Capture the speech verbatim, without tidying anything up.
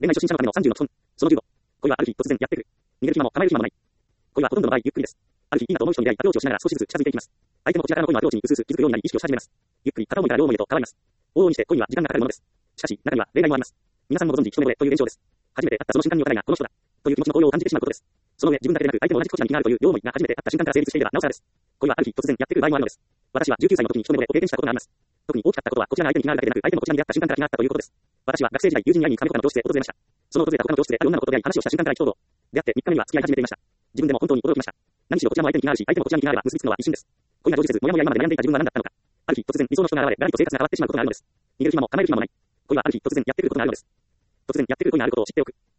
恋愛初心者のためのさんじゅうの基本。そのじゅうご。恋はある日突然やってくる。逃げる暇も構える暇もない。恋はほとんどの場合ゆっくりです。ある日いいなと思う人に出会い、アプローチをしながら少しずつ近づいていきます。相手もこちらからの恋のアプローチにうすうす気づくようになり意識をし始めます。ゆっくり片思いから両思いへと変わります。往々にして恋には時間がかかるものです。しかし、中には例外もあります。皆さんもご存知、一目惚れという現象です。初めて会ったその瞬間にお互いがこの人だという気持ちの高揚を感じてしまうことです。その上、自分だけでなく相手も同じこちらに気があるという両思いが初めて会った瞬間から成立していればなおさらです。恋はある日突然やってくる場合もあるのです。私はじゅうきゅうさいの時に一目惚れを経験したことがあります。特に大きかったことはこちらが相手に気があるだけでなく相手もこちらに出会った瞬間から気があったということです。私は学生時代友人に会いに亀岡の教室へ訪れました。その訪れた他の教室である女の子と出会い話をした瞬間から意気投合。出会ってみっかめには付き合い始めていました。自分でも本当に驚きました。何しろこちらも相手に気があるし相手もこちらに気があれば結びつくのは一瞬です。恋が成就せずもやもや今まで悩んでいた自分は何だったのか。ある日突然理想の人が現れガラリと生活が変わってしまうことがあるのです。逃げる暇も構える暇もない。恋はある日突然やってくることがあるのです。突然やってくる恋があることを知っておく。